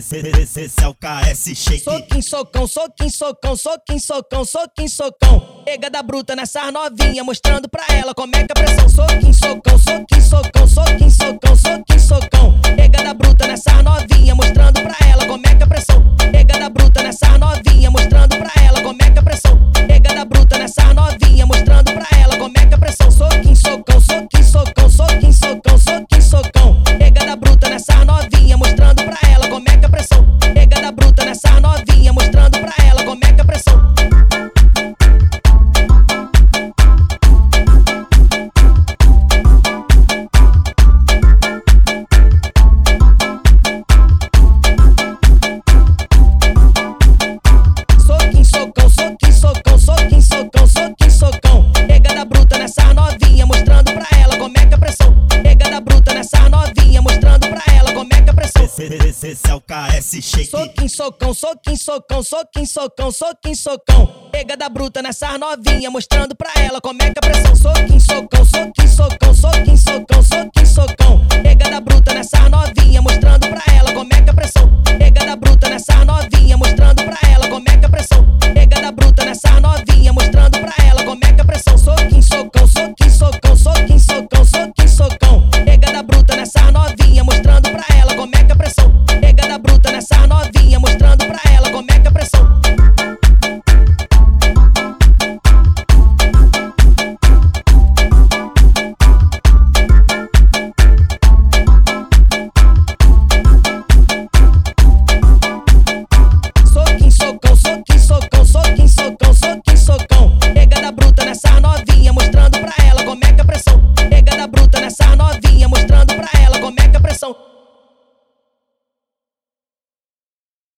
Esse é o KS Shake. Soquinho, socão, soquinho, socão, soquinho, socão, soquinho, socão. Pegada bruta nessa novinha, mostrando pra ela como é que é a pressão. Soquinho, socão, soquinho, socão, soquinho, socão, soquinho, socão. Pegada bruta nessa novinha, mostrando pra ela como é que é a pressão. Pegada bruta nessa novinha, mostrando pra ela como é que é a pressão. Pegada bruta nessa novinha, mostrando pra ela como é que é a pressão. Soquinho, socão, soquinho, socão, soquinho, socão, soquinho, socão. Pegada bruta nessa novinha, mostrando pra ela como é que é a pressão. Pegada bruta nessa novinha, mostrando pra ela como é que é a pressão. Soquinho, socão, soquinho, socão, soquinho, socão, soquinho, socão. Pegada bruta nessa novinha, mostrando pra ela como é que é a pressão. Pegada bruta nessa novinha, mostrando pra ela como é que é a pressão. Esse é o KS Shake. Soquinho, socão, soquinho, socão, soquinho, socão, soquinho, socão. Pegada bruta nessa novinha, mostrando pra ela como é que é a pressão. Soquinho, socão, soquinho, socão, soquinho, socão, soquinho, socão. Pegada bruta nessa novinha, mostrando pra ela como é